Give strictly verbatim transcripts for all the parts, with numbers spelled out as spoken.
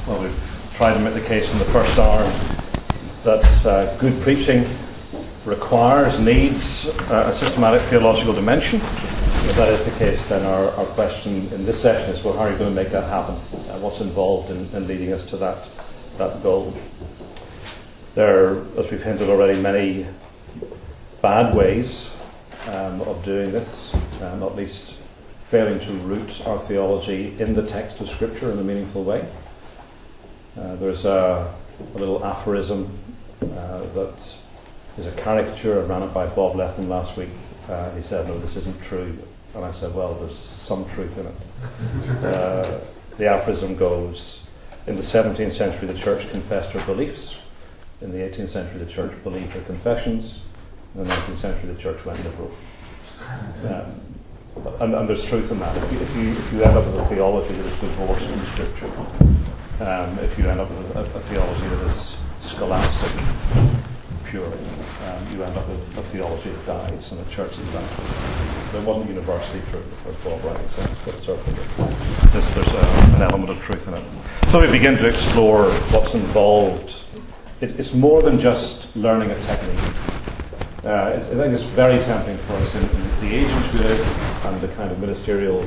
Well, we've tried to make the case in the first hour that uh, good preaching requires, needs uh, a systematic theological dimension. If that is the case, then our, our question in this session is, well, how are you going to make that happen? Uh, what's involved in, in leading us to that, that goal? There are, as we've hinted already, many bad ways um, of doing this, uh, not least failing to root our theology in the text of Scripture in a meaningful way. Uh, there's a, a little aphorism uh, that is a caricature. I ran it by Bob Lethem last week. Uh, he said, no, this isn't true. And I said, well, there's some truth in it. Uh, the aphorism goes, in the seventeenth century the church confessed her beliefs. In the eighteenth century the church believed her confessions. In the nineteenth century the church went liberal. Um, and, and there's truth in that. If you, if, you, if you end up with a theology that is divorced from Scripture, um, if you end up with a, a theology that is scholastic purely, um, you end up with a theology that dies and a church that dies. There wasn't universally true, as Bob rightly says, but certainly there's, there's a, an element of truth in it. So we begin to explore what's involved. It, it's more than just learning a technique. Uh, it's, I think it's very tempting for us in, in the age which we live and the kind of ministerial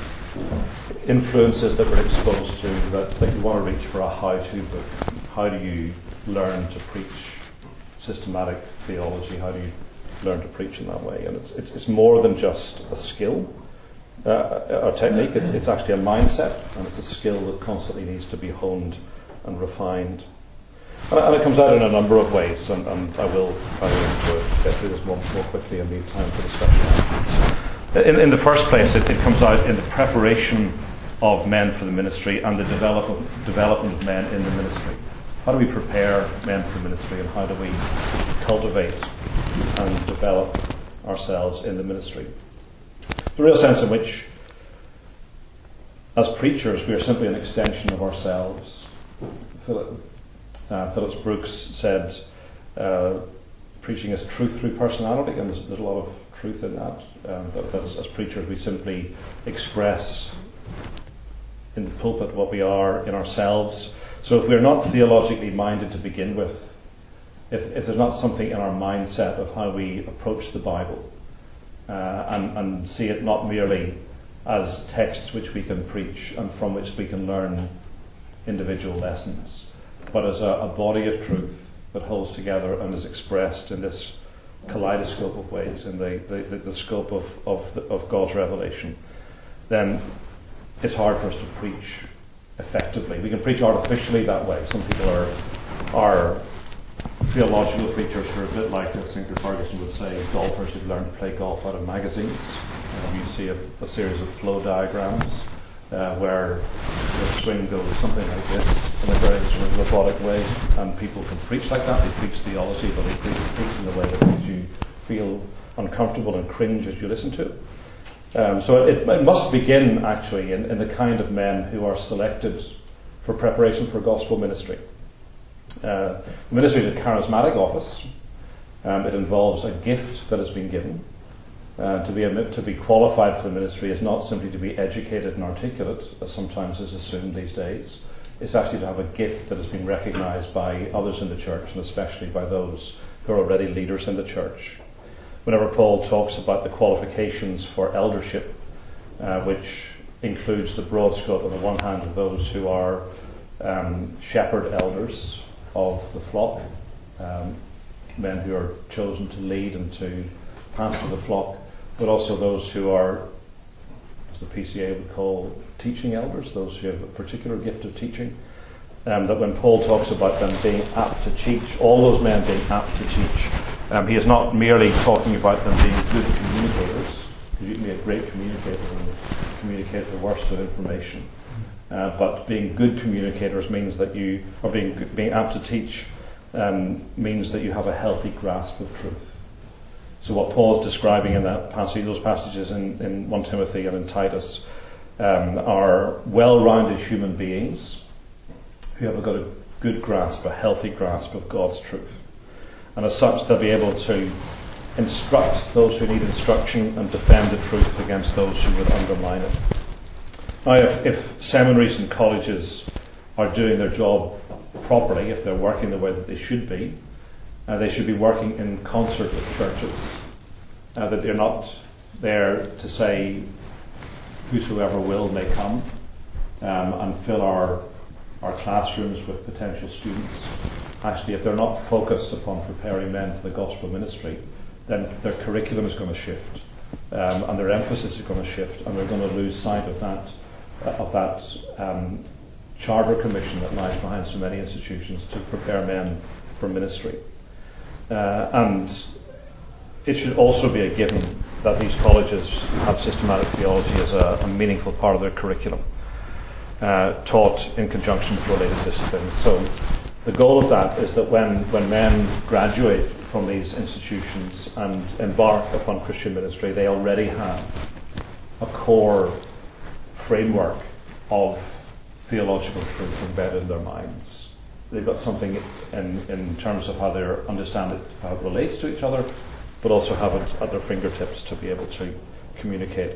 influences that we're exposed to, that, that you want to reach for a how-to book. How do you learn to preach systematic theology? How do you learn to preach in that way? And it's it's, it's more than just a skill uh, or technique. It's, it's actually a mindset, and it's a skill that constantly needs to be honed and refined. And, and it comes out in a number of ways, and, and I will try to get through this more, more quickly and leave time for discussion. In, in the first place, it, it comes out in the preparation of men for the ministry and the develop, development of men in the ministry. How do we prepare men for ministry, and how do we cultivate and develop ourselves in the ministry? The real sense in which, as preachers, we are simply an extension of ourselves. Philip, uh, Phillips Brooks said, uh, preaching is truth through personality, and there's, there's a lot of truth in that. Um, that, that as, as preachers, we simply express in the pulpit what we are in ourselves. So if we're not theologically minded to begin with, if, if there's not something in our mindset of how we approach the Bible, uh, and, and see it not merely as texts which we can preach and from which we can learn individual lessons, but as a, a body of truth that holds together and is expressed in this kaleidoscope of ways, in the, the, the scope of, of, the, of God's revelation, then it's hard for us to preach effectively. We can preach artificially that way. Some people are are theological preachers who are a bit like, as Sinclair Ferguson would say, golfers who've learned to play golf out of magazines. Um, you see a, a series of flow diagrams uh, where the swing goes something like this in a very sort of robotic way, and people can preach like that. They preach theology, but they preach, preach in a way that makes you feel uncomfortable and cringe as you listen to it. Um, so it, it must begin, actually, in, in the kind of men who are selected for preparation for gospel ministry. Uh, ministry is a charismatic office. Um, it involves a gift that has been given. Uh, to be to be qualified for the ministry is not simply to be educated and articulate, as sometimes is assumed these days. It's actually to have a gift that has been recognized by others in the church, and especially by those who are already leaders in the church. Whenever Paul talks about the qualifications for eldership, uh, which includes the broad scope on the one hand of those who are um, shepherd elders of the flock, um, men who are chosen to lead and to pastor the flock, but also those who are, as the P C A would call, teaching elders, those who have a particular gift of teaching, um, that when Paul talks about them being apt to teach, all those men being apt to teach, Um, he is not merely talking about them being good communicators, because you can be a great communicator and communicate the worst of information. Uh, but being good communicators means that you, or being being apt to teach, um, means that you have a healthy grasp of truth. So what Paul is describing in that passage, those passages in, in First Timothy and in Titus, um, are well-rounded human beings who have got a good grasp, a healthy grasp of God's truth. And as such, they'll be able to instruct those who need instruction and defend the truth against those who would undermine it. Now, if, if seminaries and colleges are doing their job properly, if they're working the way that they should be, uh, they should be working in concert with churches. Uh, that they're not there to say, whosoever will may come, um, and fill our our classrooms with potential students. Actually, if they're not focused upon preparing men for the gospel ministry, then their curriculum is going to shift, um, and their emphasis is going to shift, and they're going to lose sight of that uh, of that um, charter commission that lies behind so many institutions to prepare men for ministry. Uh, and it should also be a given that these colleges have systematic theology as a, a meaningful part of their curriculum, uh, taught in conjunction with related disciplines. So the goal of that is that when, when men graduate from these institutions and embark upon Christian ministry, they already have a core framework of theological truth embedded in their minds. They've got something in, in terms of how they understand it, how it relates to each other, but also have it at their fingertips to be able to communicate.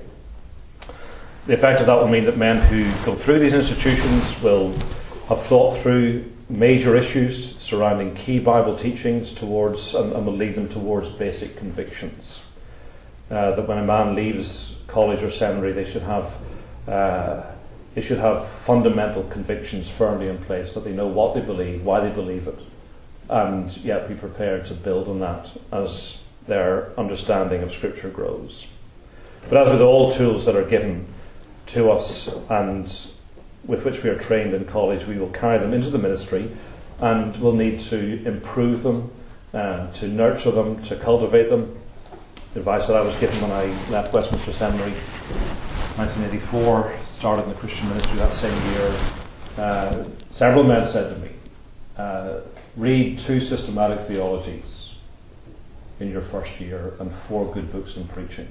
The effect of that will mean that men who go through these institutions will have thought through major issues surrounding key Bible teachings towards, and, and will lead them towards basic convictions. Uh, that when a man leaves college or seminary, they should have uh, they should have fundamental convictions firmly in place, that they know what they believe, why they believe it, and yet be prepared to build on that as their understanding of Scripture grows. But as with all tools that are given to us and with which we are trained in college, we will carry them into the ministry, and will need to improve them, uh, to nurture them, to cultivate them. The advice that I was given when I left Westminster Seminary in nineteen eighty-four, started in the Christian ministry that same year, uh, several men said to me, uh, read two systematic theologies in your first year and four good books on preaching.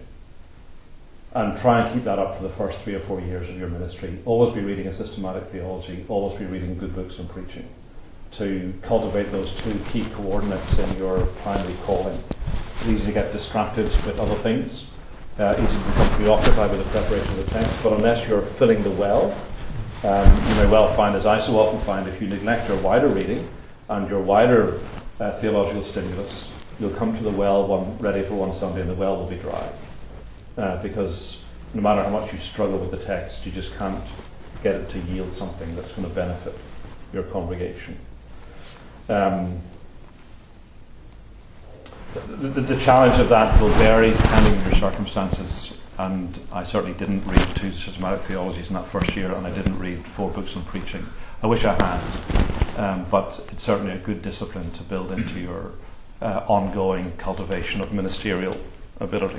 And try and keep that up for the first three or four years of your ministry. Always be reading a systematic theology, always be reading good books on preaching, to cultivate those two key coordinates in your primary calling. It's easy to get distracted with other things, uh, easy to become preoccupied with the preparation of the text, but unless you're filling the well, um, you may well find, as I so often find, if you neglect your wider reading and your wider uh, theological stimulus, you'll come to the well one, ready for one Sunday, and the well will be dry. Uh, because no matter how much you struggle with the text, you just can't get it to yield something that's going to benefit your congregation. Um, the, the, the challenge of that will vary depending on your circumstances, and I certainly didn't read two systematic theologies in that first year, and I didn't read four books on preaching. I wish I had, um, but it's certainly a good discipline to build into your uh, ongoing cultivation of ministerial ability.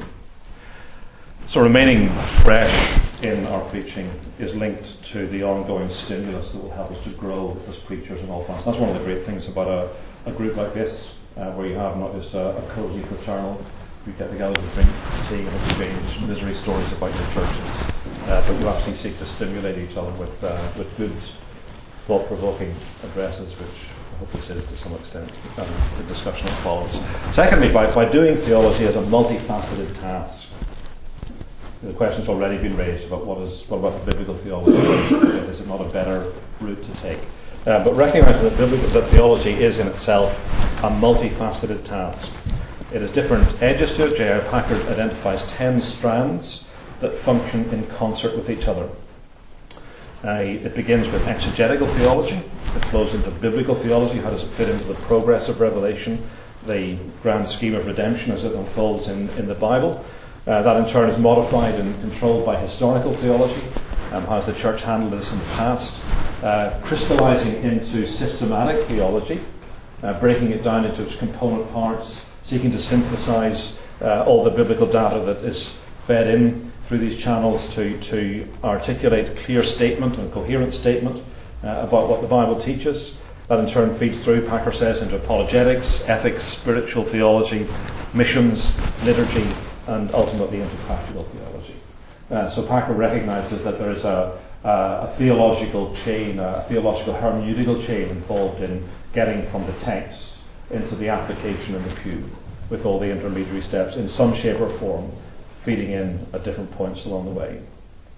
So remaining fresh in our preaching is linked to the ongoing stimulus that will help us to grow as preachers in all fronts. That's one of the great things about a, a group like this, uh, where you have not just a, a cosy fraternal, you get together to drink tea and exchange misery stories about your churches, uh, but you actually seek to stimulate each other with uh, with good, thought-provoking addresses, which I hope this is to some extent um, the discussion that follows. Secondly, by, by doing theology as a multifaceted task. The question's already been raised about what is what about the biblical theology? Is it not a better route to take? Uh, but recognising that biblical that theology is in itself a multifaceted task. It has different edges to it. J I Packer identifies ten strands that function in concert with each other. Uh, it begins with exegetical theology. It flows into biblical theology. How does it fit into the progress of revelation, the grand scheme of redemption as it unfolds in, in the Bible? Uh, that in turn is modified and controlled by historical theology. Um, how has the church handled this in the past? Uh, crystallizing into systematic theology, uh, breaking it down into its component parts, seeking to synthesize uh, all the biblical data that is fed in through these channels to, to articulate clear statement and coherent statement uh, about what the Bible teaches. That in turn feeds through, Packer says, into apologetics, ethics, spiritual theology, missions, liturgy, and ultimately into practical theology. Uh, so Packer recognises that there is a, a, a theological chain, a theological hermeneutical chain involved in getting from the text into the application in the pew, with all the intermediary steps in some shape or form feeding in at different points along the way.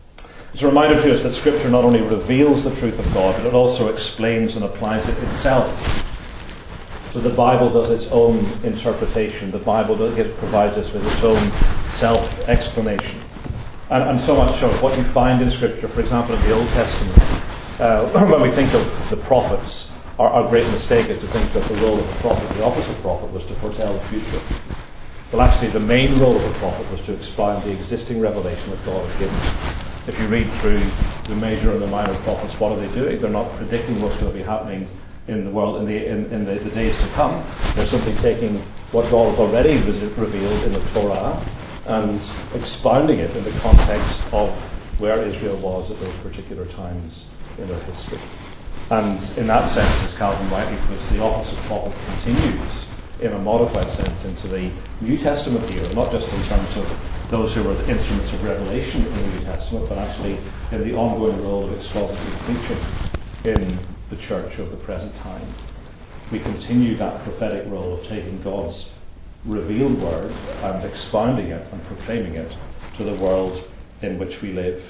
It's a reminder to us that Scripture not only reveals the truth of God, but it also explains and applies it itself. So the Bible does its own interpretation. The Bible does, it provides us with its own self-explanation. And, and so much so, what you find in Scripture, for example, in the Old Testament, uh, when we think of the prophets, our, our great mistake is to think that the role of a prophet, the office of prophet, was to foretell the future. Well, actually, the main role of a prophet was to expound the existing revelation that God had given. If you read through the major and the minor prophets, what are they doing? They're not predicting what's going to be happening in the world in the in, in the, the days to come. They're simply taking what God has already revealed in the Torah and expounding it in the context of where Israel was at those particular times in their history. And in that sense, as Calvin rightly puts, the office of prophet continues in a modified sense into the New Testament era, not just in terms of those who were the instruments of revelation in the New Testament, but actually in the ongoing role of expository preaching in the church of the present time. We continue that prophetic role of taking God's revealed word and expounding it and proclaiming it to the world in which we live.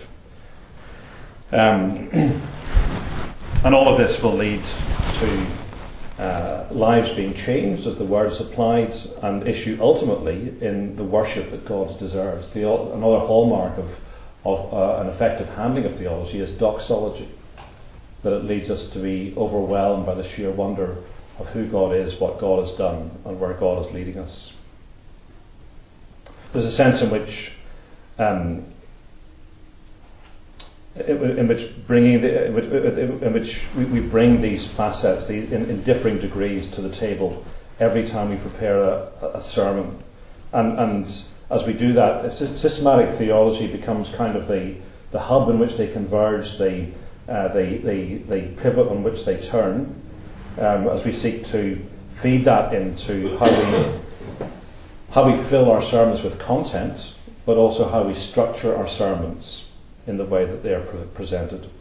Um, and all of this will lead to uh, lives being changed as the word is applied and issue ultimately in the worship that God deserves. The, another hallmark of, of uh, an effective handling of theology is doxology, that it leads us to be overwhelmed by the sheer wonder of who God is, what God has done, and where God is leading us. There's a sense in which um, in which bringing the, in which, in which we, we bring these facets the, in, in differing degrees to the table every time we prepare a, a sermon, and, and as we do that, systematic theology becomes kind of the the hub in which they converge, the uh, the, the the pivot on which they turn, um, as we seek to feed that into how we how we fill our sermons with content, but also how we structure our sermons in the way that they are pre- presented.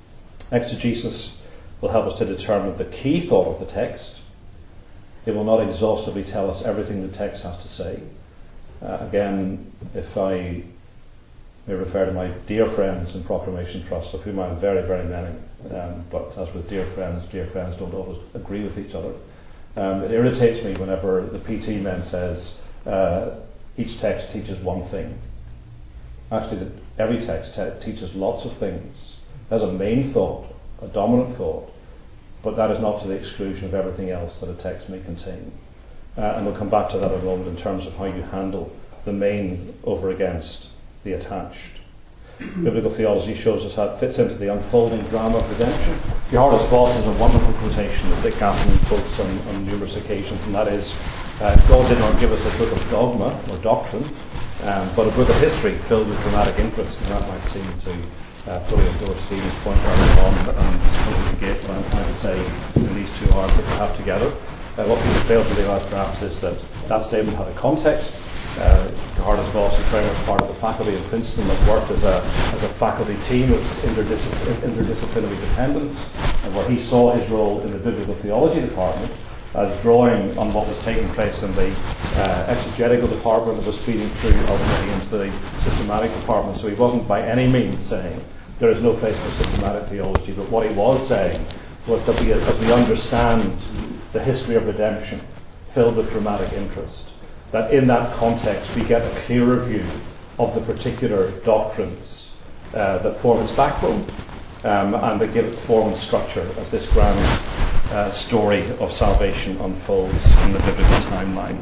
Exegesis will help us to determine the key thought of the text. It will not exhaustively tell us everything the text has to say. Uh, again, if I may refer to my dear friends in Proclamation Trust, of whom I have very, very many, um, but as with dear friends, dear friends don't always agree with each other. Um, it irritates me whenever the P T man says uh, each text teaches one thing. Actually, the, every text te- teaches lots of things. There's a main thought, a dominant thought, but that is not to the exclusion of everything else that a text may contain. Uh, and we'll come back to that in a moment in terms of how you handle the main over against the attached. Biblical theology shows us how it fits into the unfolding drama of redemption. Johannes Voss has a wonderful quotation that Dick Gaffney quotes on, on numerous occasions, and that is, uh, God did not give us a book of dogma or doctrine, um, but a book of history filled with dramatic interest. And that might seem to uh, fully endorse Stephen's point earlier on, and fully negate what I'm trying to say in these two hours that we have together. Uh, what people fail to realise perhaps is that that statement had a context. Uh, Johannes Voss is very much part of the faculty in Princeton that worked as a, as a faculty team of interdiscipl- interdisciplinary dependence, and where he saw his role in the biblical theology department as drawing on what was taking place in the uh, exegetical department that was feeding through ultimately into the systematic department. So he wasn't by any means saying there is no place for systematic theology, but what he was saying was that we, as we understand the history of redemption filled with dramatic interest, that in that context we get a clearer view of the particular doctrines uh, that form its backbone um, and that give it form and structure as this grand uh, story of salvation unfolds in the biblical timeline.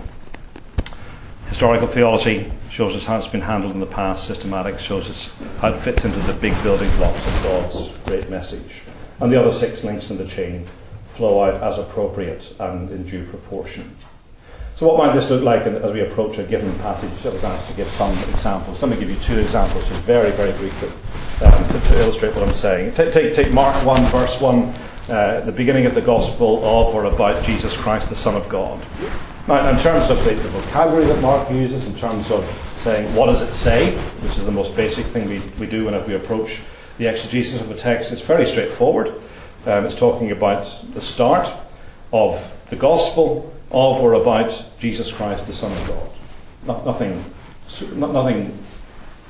Historical theology shows us how it's been handled in the past. Systematic shows us how it fits into the big building blocks of God's great message. And the other six links in the chain flow out as appropriate and in due proportion. So what might this look like as we approach a given passage? I was asked to give some examples. Let me give you two examples, just very, very briefly, um, to, to illustrate what I'm saying. Take, take, take Mark one, verse one, uh, the beginning of the gospel of or about Jesus Christ, the Son of God. Now, in terms of the, the vocabulary that Mark uses, in terms of saying what does it say, which is the most basic thing we, we do whenever we approach the exegesis of a text, it's very straightforward. Um, it's talking about the start of the gospel of or about Jesus Christ, the Son of God. No, nothing, no, nothing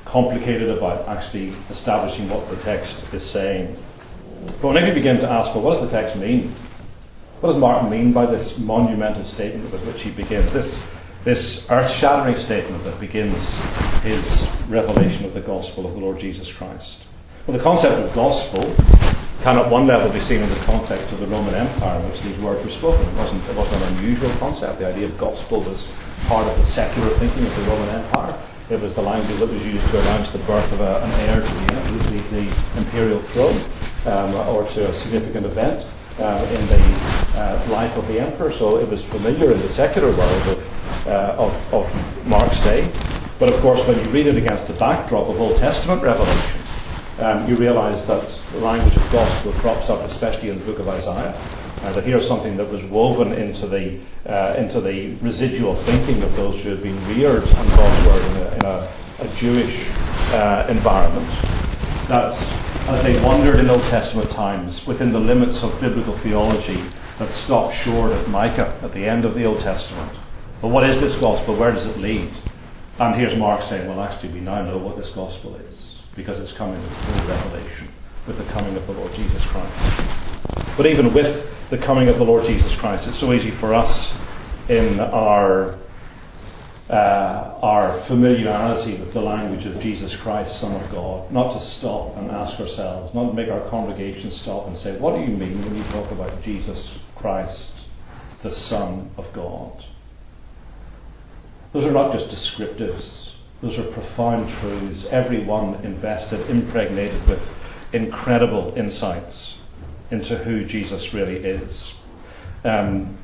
complicated about actually establishing what the text is saying. But whenever you begin to ask, well, what does the text mean? What does Mark mean by this monumental statement with which he begins? This, this earth-shattering statement that begins his revelation of the gospel of the Lord Jesus Christ. Well, the concept of gospel can at one level be seen in the context of the Roman Empire in which these words were spoken. It wasn't, it wasn't an unusual concept. The idea of gospel was part of the secular thinking of the Roman Empire. It was the language that was used to announce the birth of a, an heir to the, the, the imperial throne, um, or to a significant event uh, in the uh, life of the emperor. So it was familiar in the secular world of, uh, of, of Mark's day. But of course, when you read it against the backdrop of Old Testament revelation, um, you realise that the language of gospel crops up, especially in the book of Isaiah. Uh, that here's something that was woven into the uh, into the residual thinking of those who had been reared on God's word in a, in a, a Jewish uh, environment. That as they wandered in Old Testament times within the limits of biblical theology that stopped short at Micah at the end of the Old Testament. But what is this gospel? Where does it lead? And here's Mark saying, well, actually, we now know what this gospel is because it's coming to full revelation with the coming of the Lord Jesus Christ. But even with the coming of the Lord Jesus Christ, it's so easy for us in our uh, our familiarity with the language of Jesus Christ, Son of God, not to stop and ask ourselves, not to make our congregation stop and say, what do you mean when you talk about Jesus Christ, the Son of God? Those are not just descriptives. Those are profound truths, every one invested, impregnated with incredible insights into who Jesus really is. Um,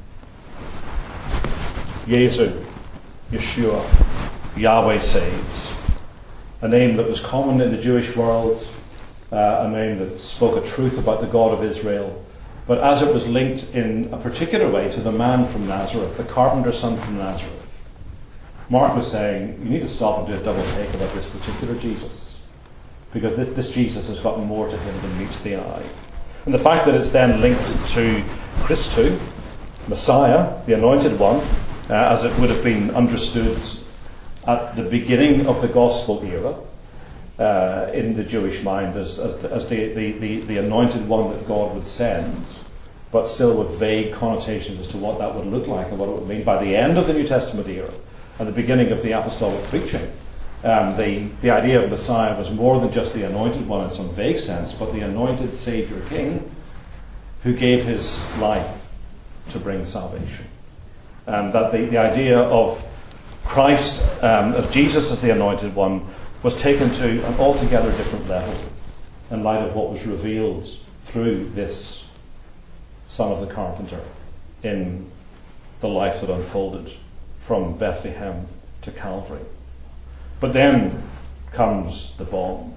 Yesu, Yeshua, Yahweh saves. A name that was common in the Jewish world, uh, a name that spoke a truth about the God of Israel, but as it was linked in a particular way to the man from Nazareth, the carpenter's son from Nazareth, Mark was saying, you need to stop and do a double take about this particular Jesus, because this, this Jesus has got more to him than meets the eye. And the fact that it's then linked to Christu, Messiah, the Anointed One, uh, as it would have been understood at the beginning of the Gospel era, uh, in the Jewish mind as, as, the, as the, the, the, the Anointed One that God would send, but still with vague connotations as to what that would look like and what it would mean by the end of the New Testament era and the beginning of the apostolic preaching. Um, the, the idea of Messiah was more than just the Anointed One in some vague sense, but the anointed Saviour King who gave his life to bring salvation. Um, that the, the idea of Christ, um, of Jesus as the Anointed One, was taken to an altogether different level in light of what was revealed through this son of the carpenter in the life that unfolded from Bethlehem to Calvary. But then comes the bomb.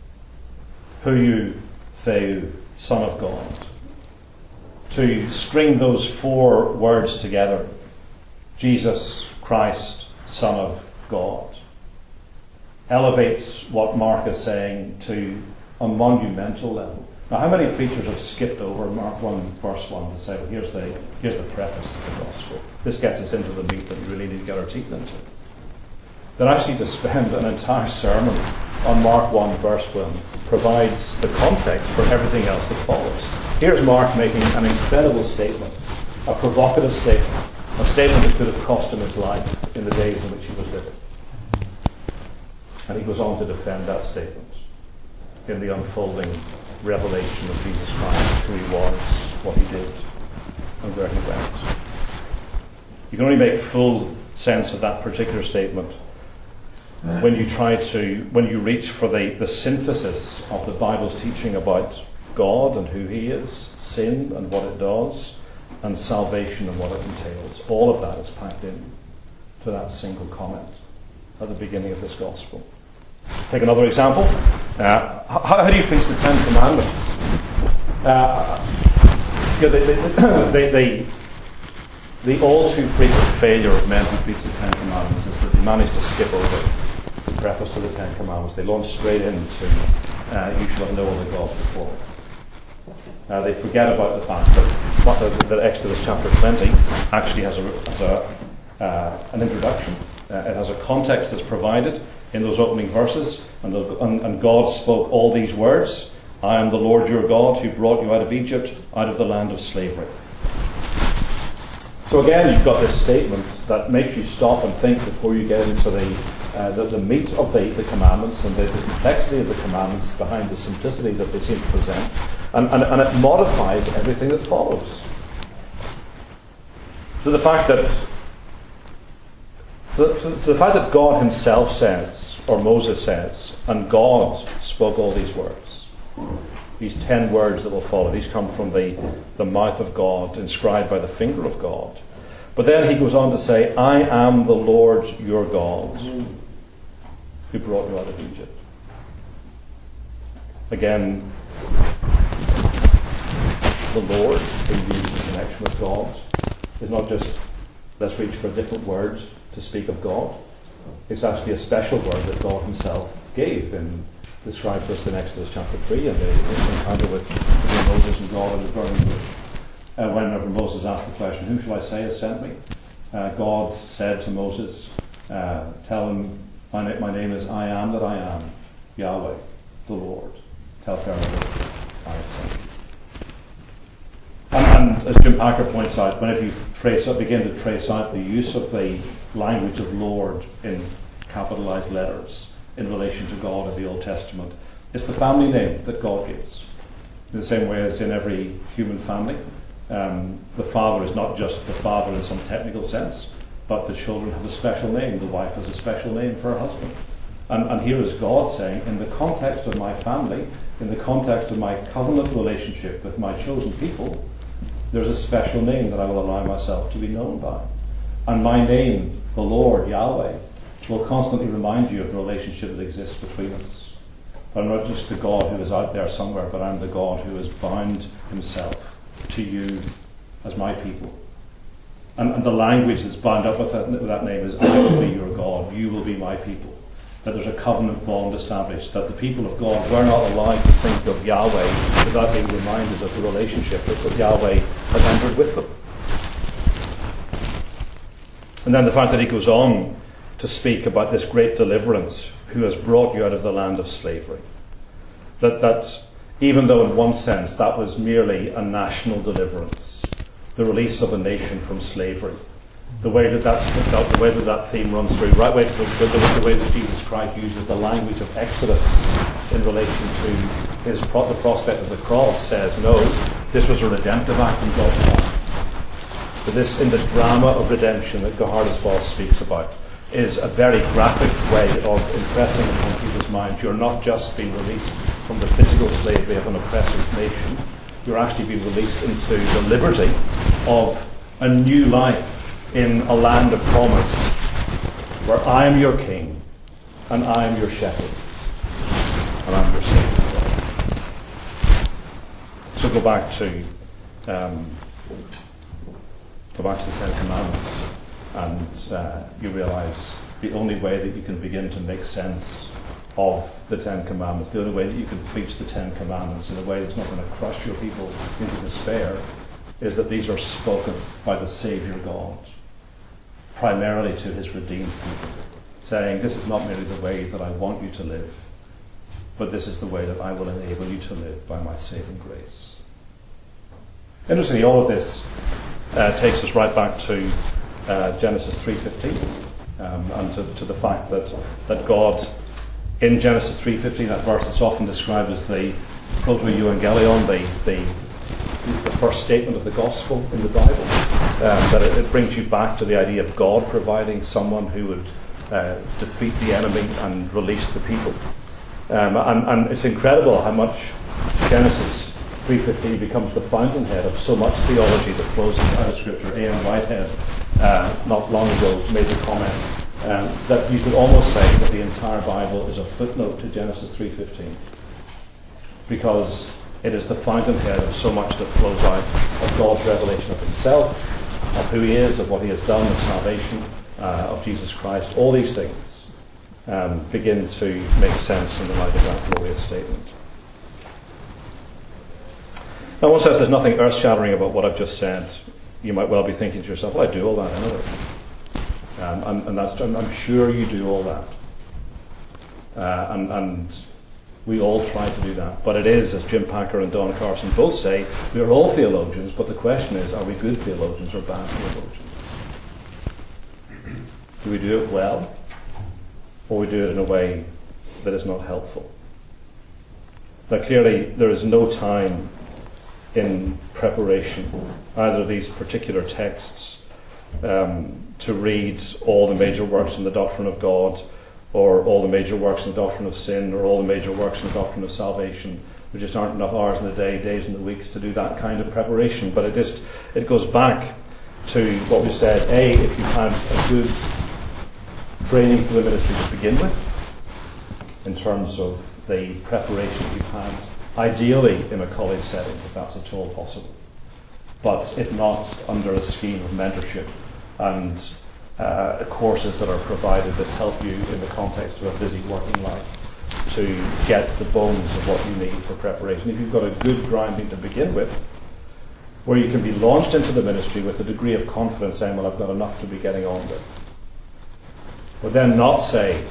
Huiou Theou, Son of God. To string those four words together, Jesus Christ, Son of God, elevates what Mark is saying to a monumental level. Now, how many preachers have skipped over Mark one, verse one to say, well, here's the, here's the preface to the gospel. This gets us into the meat that we really need to get our teeth into. That actually to spend an entire sermon on Mark one, verse one, provides the context for everything else that follows. Here's Mark making an incredible statement, a provocative statement, a statement that could have cost him his life in the days in which he was living. And he goes on to defend that statement in the unfolding revelation of Jesus Christ, who he was, what he did, and where he went. You can only make full sense of that particular statement when you try to, when you reach for the, the synthesis of the Bible's teaching about God and who he is, sin and what it does, and salvation and what it entails. All of that is packed in to that single comment at the beginning of this gospel. Take another example. Uh, how, how do you preach the Ten Commandments? Uh, yeah, they, they, they, they, the all too frequent failure of men who preach the Ten Commandments is that they manage to skip over the preface to the Ten Commandments. They launch straight into uh, you shall have no other gods before me. Uh, they forget about the fact that, that Exodus chapter twenty actually has, a, has a, uh, an introduction. Uh, it has a context that's provided in those opening verses, and, the, and, and God spoke all these words. I am the Lord your God who brought you out of Egypt, out of the land of slavery. So again, you've got this statement that makes you stop and think before you get into the uh, the, the meat of the, the commandments and the, the complexity of the commandments behind the simplicity that they seem to present. And, and, and it modifies everything that follows. So the fact that so, so the fact that God himself says, or Moses says, and God spoke all these words. These ten words that will follow, these come from the, the mouth of God, inscribed by the finger of God. But then he goes on to say, I am the Lord your God, who brought you out of Egypt. Again, the Lord, being used in connection with God, is not just, let's reach for different words to speak of God. It's actually a special word that God himself gave and described to us in Exodus chapter three, and the, the encounter with between Moses and God in the burning bush. Uh, whenever Moses asked the question, whom shall I say has sent me? Uh, God said to Moses, uh, tell him, my, na- my name is I am that I am, Yahweh, the Lord. Tell Pharaoh that I have sent you. And, and as Jim Packer points out, whenever you trace up, begin to trace out the use of the language of Lord in capitalized letters in relation to God in the Old Testament, it's the family name that God gives. In the same way as in every human family, um, the father is not just the father in some technical sense, but the children have a special name. The wife has a special name for her husband. And, and here is God saying, in the context of my family, in the context of my covenant relationship with my chosen people, there's a special name that I will allow myself to be known by. And my name, the Lord, Yahweh, will constantly remind you of the relationship that exists between us. But I'm not just the God who is out there somewhere, but I'm the God who has bound himself to you as my people. And, and the language that's bound up with that, with that name is, I will be your God, you will be my people. That there's a covenant bond established, that the people of God were not allowed to think of Yahweh without being reminded of the relationship that Yahweh has entered with them. And then the fact that he goes on to speak about this great deliverance who has brought you out of the land of slavery. That that's, even though in one sense that was merely a national deliverance, the release of a nation from slavery, the way that that's, the way that that theme runs through, right way to the, the, the way that Jesus Christ uses the language of Exodus in relation to his pro, the prospect of the cross, says, no, this was a redemptive act in God's life. But this, in the drama of redemption that Gerhardus Voss speaks about, is a very graphic way of impressing upon people's minds you're not just being released from the physical slavery of an oppressive nation, you're actually being released into the liberty of a new life in a land of promise where I am your king and I am your shepherd and I'm your savior. So go back to um, go back to the Ten Commandments, and uh, you realise the only way that you can begin to make sense of the Ten Commandments, the only way that you can preach the Ten Commandments in a way that's not going to crush your people into despair, is that these are spoken by the Saviour God, primarily to his redeemed people, saying, this is not merely the way that I want you to live, but this is the way that I will enable you to live by my saving grace. Interestingly, all of this uh, takes us right back to uh, Genesis three fifteen, um, and to, to the fact that, that God, in Genesis three fifteen, that verse that's often described as the proto-evangelion, the, the the first statement of the gospel in the Bible, um, that it, it brings you back to the idea of God providing someone who would uh, defeat the enemy and release the people. Um, and, and it's incredible how much Genesis three fifteen becomes the fountainhead of so much theology that flows out of Scripture. A M Whitehead, uh, not long ago, made the comment um, that you could almost say that the entire Bible is a footnote to Genesis three fifteen, because it is the fountainhead of so much that flows out of God's revelation of himself, of who he is, of what he has done, of salvation, uh, of Jesus Christ. All these things um, begin to make sense in the light of that glorious statement. Now, one says there's nothing earth-shattering about what I've just said. You might well be thinking to yourself, well, I do all that anyway. Um, and and that's, I'm, I'm sure you do all that. Uh, and, and we all try to do that. But it is, as Jim Packer and Don Carson both say, we are all theologians, but the question is, are we good theologians or bad theologians? Do we do it well, or we do it in a way that is not helpful? Now clearly there is no time in preparation, either of these particular texts, um, to read all the major works in the doctrine of God, or all the major works in the doctrine of sin, or all the major works in the doctrine of salvation. There just aren't enough hours in the day, days in the weeks to do that kind of preparation. But it just it goes back to what we said. A, if you had a good training for the ministry to begin with, in terms of the preparation you've had, ideally in a college setting, if that's at all possible. But if not, under a scheme of mentorship and uh, courses that are provided that help you in the context of a busy working life to get the bones of what you need for preparation. If you've got a good grounding to begin with, where you can be launched into the ministry with a degree of confidence saying, well, I've got enough to be getting on with. But then not say,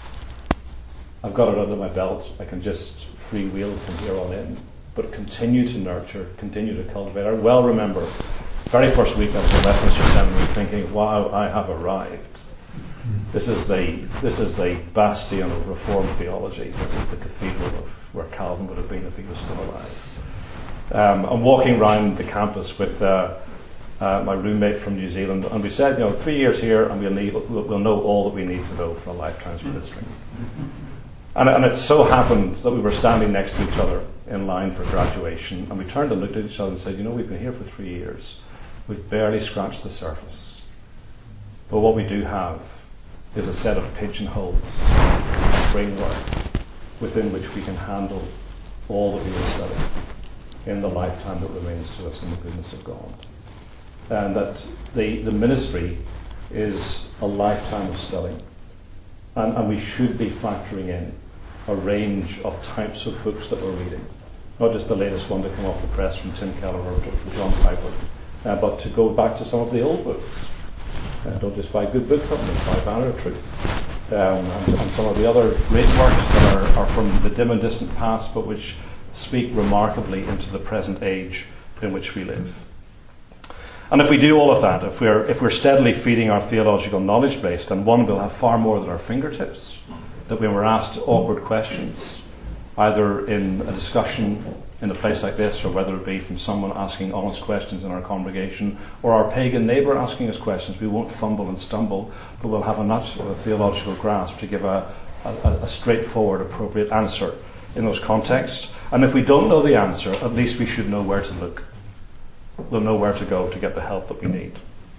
I've got it under my belt, I can just freewheel from here on in, but continue to nurture, continue to cultivate. I well remember the very first week I was in Westminster Seminary thinking, wow, I have arrived. This is the this is the bastion of Reformed theology. This is the cathedral of where Calvin would have been if he was still alive. Um, I'm walking around the campus with uh, uh, my roommate from New Zealand, and we said, you know, three years here, and we'll, need, we'll, we'll know all that we need to know for a lifetime's ministry. And, and it so happened that we were standing next to each other in line for graduation, and we turned and looked at each other and said, you know, we've been here for three years. We've barely scratched the surface. But what we do have is a set of pigeonholes, a framework within which we can handle all that we will study in the lifetime that remains to us in the goodness of God. And that the, the ministry is a lifetime of study. And, and we should be factoring in a range of types of books that we're reading. Not just the latest one to come off the press from Tim Keller or from John Piper, uh, but to go back to some of the old books. Uh, don't just buy good book companies, buy Banner of Truth. Um, and, and some of the other great works that are, are from the dim and distant past, but which speak remarkably into the present age in which we live. And if we do all of that, if we're if we're steadily feeding our theological knowledge base, then one, we'll have far more at our fingertips. That when we're asked awkward questions, either in a discussion in a place like this, or whether it be from someone asking honest questions in our congregation, or our pagan neighbour asking us questions, we won't fumble and stumble, but we'll have enough of a theological grasp to give a, a, a straightforward, appropriate answer in those contexts. And if we don't know the answer, at least we should know where to look. We'll know where to go to get the help that we need.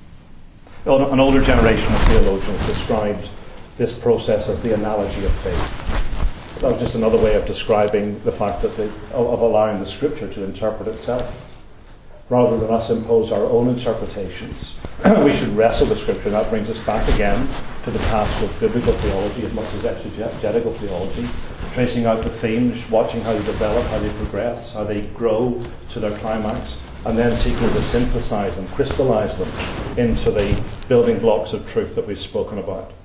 An older generation of theologians described this process as the analogy of faith. That was just another way of describing the fact that the, of allowing the Scripture to interpret itself. Rather than us impose our own interpretations, we should wrestle the Scripture. And that brings us back again to the task of biblical theology as much as exegetical theology, tracing out the themes, watching how they develop, how they progress, how they grow to their climax, and then seeking to synthesize and crystallize them into the building blocks of truth that we've spoken about.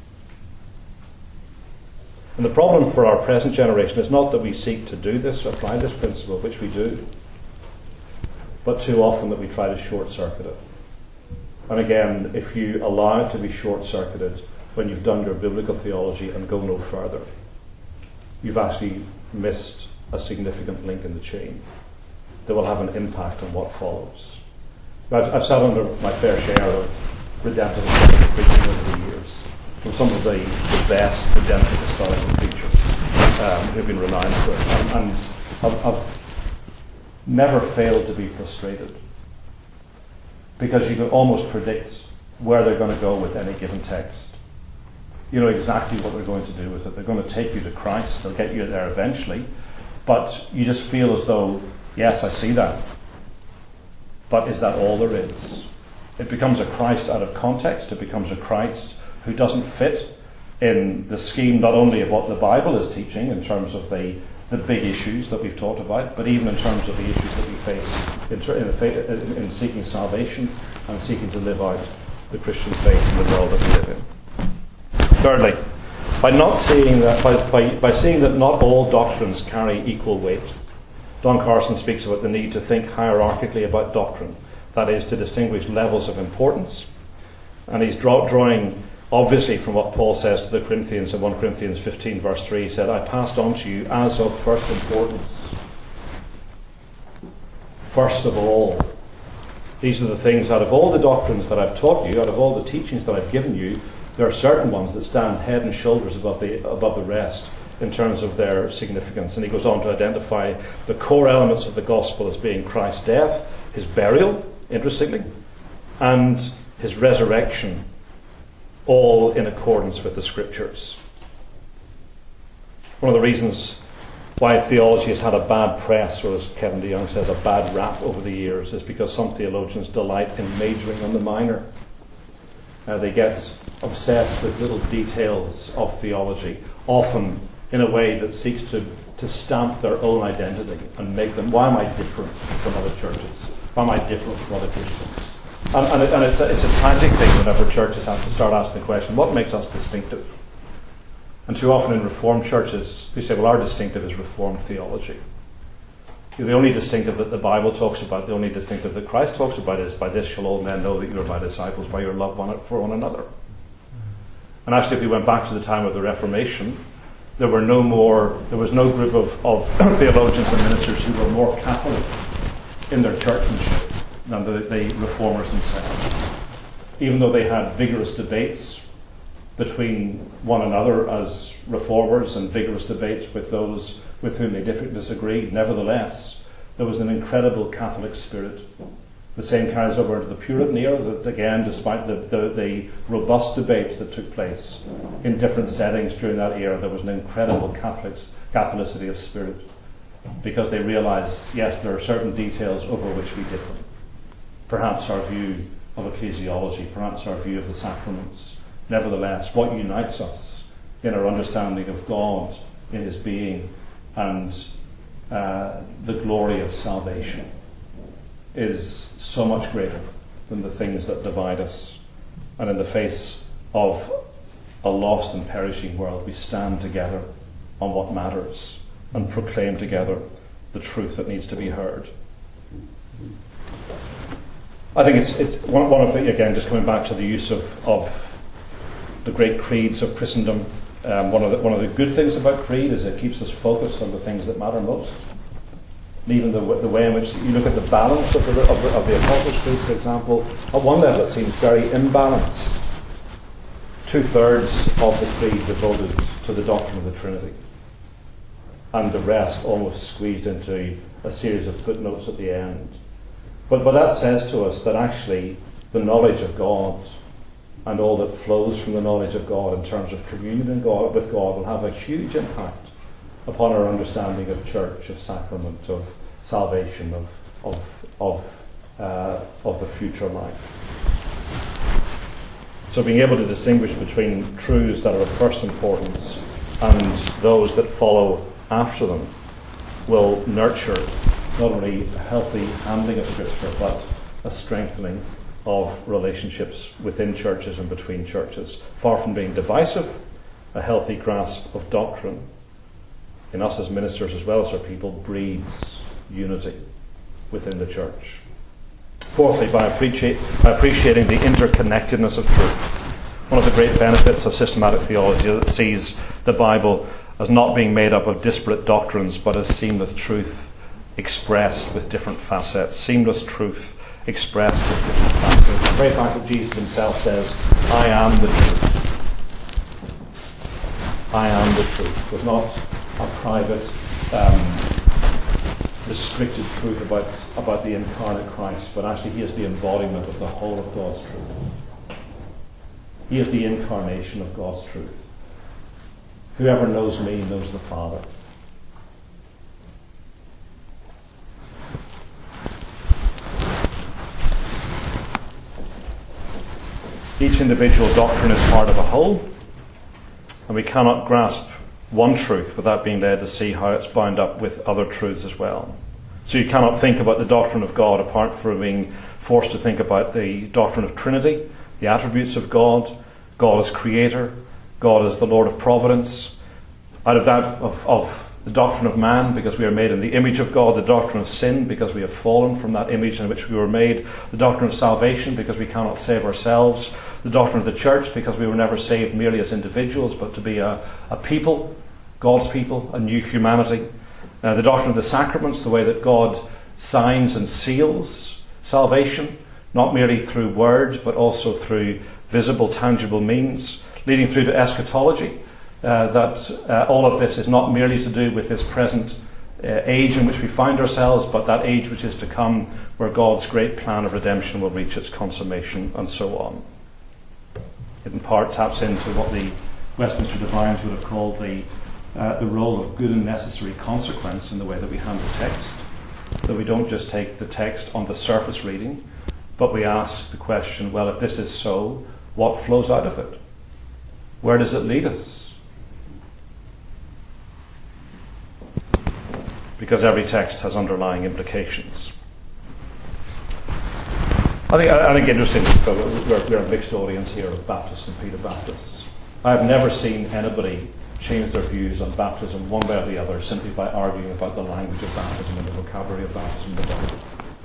And the problem for our present generation is not that we seek to do this, apply this principle, which we do, but too often that we try to short-circuit it. And again, if you allow it to be short-circuited when you've done your biblical theology and go no further, you've actually missed a significant link in the chain that will have an impact on what follows. I've, I've sat under my fair share of redemptive historical preaching over the years from some of the, the best redemptive historical preachers um, who've been renowned for it. And, and I've, I've never failed to be frustrated because you can almost predict where they're going to go with any given text. You know exactly what they're going to do with it. They're going to take you to Christ. They'll get you there eventually. But you just feel as though, yes, I see that. But is that all there is? It becomes a Christ out of context. It becomes a Christ who doesn't fit in the scheme not only of what the Bible is teaching in terms of the, the big issues that we've talked about, but even in terms of the issues that we face in, in, in seeking salvation and seeking to live out the Christian faith in the world that we live in. Thirdly, by not seeing that, by, by, by seeing that not all doctrines carry equal weight. Don Carson speaks about the need to think hierarchically about doctrine, that is, to distinguish levels of importance. And he's draw, drawing, obviously, from what Paul says to the Corinthians in First Corinthians fifteen, verse three. He said, I passed on to you as of first importance. First of all. These are the things, out of all the doctrines that I've taught you, out of all the teachings that I've given you, there are certain ones that stand head and shoulders above the above the rest in terms of their significance. And he goes on to identify the core elements of the gospel as being Christ's death, his burial, interestingly, and his resurrection, all in accordance with the Scriptures. One of the reasons why theology has had a bad press, or as Kevin DeYoung says, a bad rap over the years, is because some theologians delight in majoring on the minor. Uh, they get obsessed with little details of theology, often in a way that seeks to, to stamp their own identity and make them, why am I different from other churches? Why am I different from other Christians? And, and, it, and it's, a, it's a tragic thing whenever churches have to start asking the question, what makes us distinctive? And too often in Reformed churches, we say, well, our distinctive is Reformed theology. The only distinctive that the Bible talks about, the only distinctive that Christ talks about is, by this shall all men know that you are my disciples, by your love one for one another. And actually, if we went back to the time of the Reformation, there were no more, there was no group of, of theologians and ministers who were more Catholic in their churchmanship than the, the Reformers themselves. Even though they had vigorous debates between one another as reformers and vigorous debates with those with whom they disagreed, nevertheless, there was an incredible Catholic spirit. The same carries over into the Puritan era, that again, despite the, the, the robust debates that took place in different settings during that era, there was an incredible Catholic, Catholicity of spirit, because they realised, yes, there are certain details over which we differ. Perhaps our view of ecclesiology, perhaps our view of the sacraments. Nevertheless, what unites us in our understanding of God, in his being, and uh, the glory of salvation is so much greater than the things that divide us. And in the face of a lost and perishing world, we stand together on what matters and proclaim together the truth that needs to be heard. I think it's, it's one, one of the, again, just coming back to the use of, of the great creeds of Christendom. Um, one of the one of the good things about creed is it keeps us focused on the things that matter most. And even the, the way in which you look at the balance of the, of the, of the Apostles' Creed, for example, at one level it seems very imbalanced. Two-thirds of the creed devoted to the doctrine of the Trinity, and the rest almost squeezed into a series of footnotes at the end. But, but that says to us that actually the knowledge of God and all that flows from the knowledge of God in terms of communion in God, with God will have a huge impact upon our understanding of church, of sacrament, of salvation, of of of, uh, of the future life. So being able to distinguish between truths that are of first importance and those that follow after them will nurture not only a healthy handling of Scripture, but a strengthening of relationships within churches and between churches. Far from being divisive, a healthy grasp of doctrine in us as ministers as well as our people breeds unity within the church. Fourthly, by, appreciate, by appreciating the interconnectedness of truth. One of the great benefits of systematic theology is that it sees the Bible as not being made up of disparate doctrines, but as seamless truth expressed with different facets. Seamless truth expressed with different facets. The very fact that Jesus himself says, I am the truth. I am the truth. Was not a private, um, restricted truth about, about the incarnate Christ, but actually he is the embodiment of the whole of God's truth. He is the incarnation of God's truth. Whoever knows me knows the Father. Each individual doctrine is part of a whole, and we cannot grasp one truth without being led to see how it's bound up with other truths as well. So you cannot think about the doctrine of God apart from being forced to think about the doctrine of Trinity, the attributes of God, God as creator, God as the Lord of providence. Out of that, of, of the doctrine of man, because we are made in the image of God. The doctrine of sin, because we have fallen from that image in which we were made. The doctrine of salvation, because we cannot save ourselves. The doctrine of the church, because we were never saved merely as individuals, but to be a, a people, God's people, a new humanity. Uh, the doctrine of the sacraments, the way that God signs and seals salvation, not merely through word, but also through visible, tangible means, leading through to eschatology. Uh, that uh, all of this is not merely to do with this present uh, age in which we find ourselves, but that age which is to come, where God's great plan of redemption will reach its consummation, and so on. It in part taps into what the Westminster Divines would have called the uh, the role of good and necessary consequence in the way that we handle text. That we don't just take the text on the surface reading, but we ask the question, well, if this is so, what flows out of it? Where does it lead us? Because every text has underlying implications. I think, I think interesting, we're, we're a mixed audience here of Baptists and Peter Baptists. I've never seen anybody change their views on baptism one way or the other simply by arguing about the language of baptism and the vocabulary of baptism in the Bible.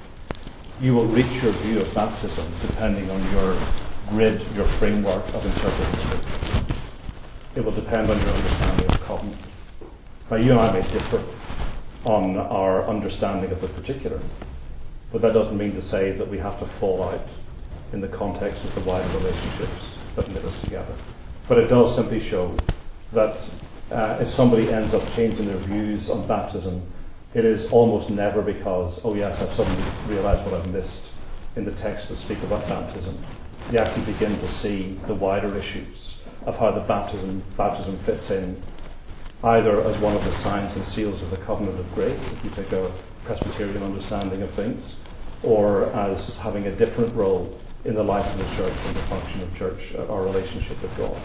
You will reach your view of baptism depending on your grid, your framework of interpreting Scripture. It will depend on your understanding of the covenant. Now, you and I may differ on our understanding of the particular, but that doesn't mean to say that we have to fall out in the context of the wider relationships that knit us together. But it does simply show that uh, if somebody ends up changing their views on baptism, it is almost never because, oh yes, I've suddenly realised what I've missed in the texts that speak about baptism. You actually begin to see the wider issues of how the baptism baptism fits in, either as one of the signs and seals of the covenant of grace, if you take a Presbyterian understanding of things, or as having a different role in the life of the church and the function of church, our relationship with God.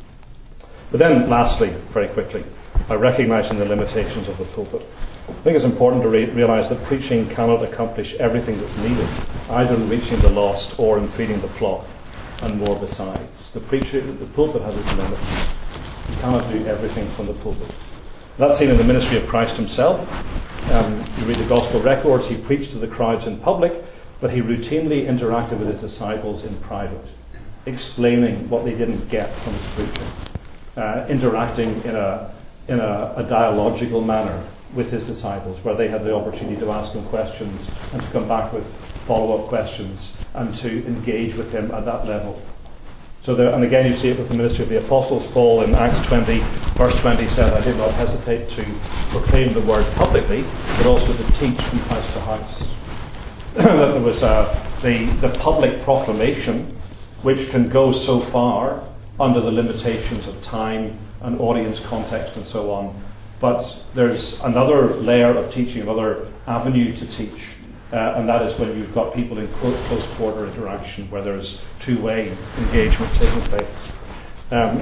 But then, lastly, very quickly, by recognising the limitations of the pulpit, I think it's important to re- realise that preaching cannot accomplish everything that's needed, either in reaching the lost or in feeding the flock, and more besides. The preacher, the pulpit has its limits. You cannot do everything from the pulpit. That's seen in the ministry of Christ himself. Um, you read the Gospel records, he preached to the crowds in public, but he routinely interacted with his disciples in private, explaining what they didn't get from his preaching, uh, interacting in a in a, a dialogical manner with his disciples, where they had the opportunity to ask him questions and to come back with follow-up questions and to engage with him at that level. So there, and again you see it with the ministry of the apostles. Paul in Acts twenty, verse twenty said, I did not hesitate to proclaim the word publicly, but also to teach from house to house. That there was uh, the, the public proclamation, which can go so far under the limitations of time and audience context and so on. But there's another layer of teaching, another avenue to teach. Uh, and that is when you've got people in close, close quarter interaction, where there's two-way engagement taking place. Um,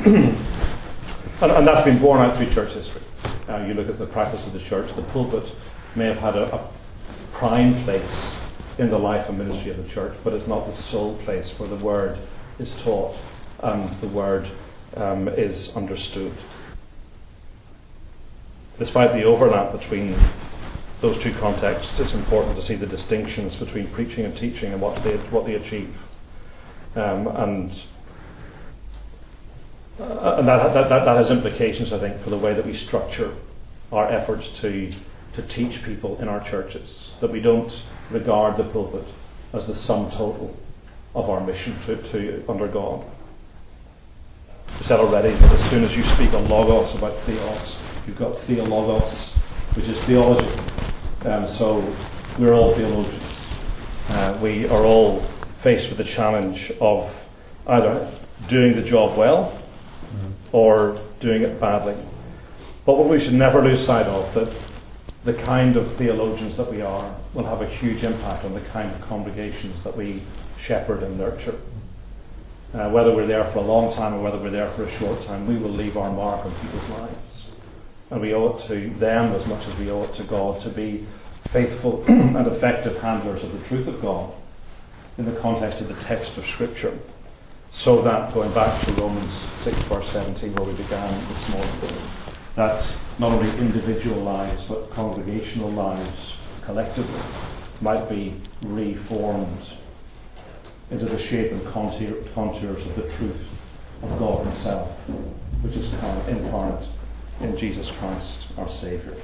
and, and that's been borne out through church history. Uh, you look at the practice of the church, the pulpit may have had a, a prime place in the life and ministry of the church, but it's not the sole place where the word is taught and the word um, is understood. Despite the overlap between those two contexts, it's important to see the distinctions between preaching and teaching and what they what they achieve, um, and uh, and that, that that has implications, I think, for the way that we structure our efforts to to teach people in our churches. That we don't regard the pulpit as the sum total of our mission to, to under God. I said already that as soon as you speak on logos about theos, you've got theologos, which is theology. Um, so we're all theologians. Uh, we are all faced with the challenge of either doing the job well or doing it badly. But what we should never lose sight of, that the kind of theologians that we are will have a huge impact on the kind of congregations that we shepherd and nurture. Uh, whether we're there for a long time or whether we're there for a short time, we will leave our mark on people's lives. And we owe it to them as much as we owe it to God to be faithful and effective handlers of the truth of God in the context of the text of Scripture, So that, going back to Romans six verse seventeen, where we began this morning, that not only individual lives but congregational lives collectively might be reformed into the shape and contour, contours of the truth of God Himself, which is incarnate in Jesus Christ, our Saviour.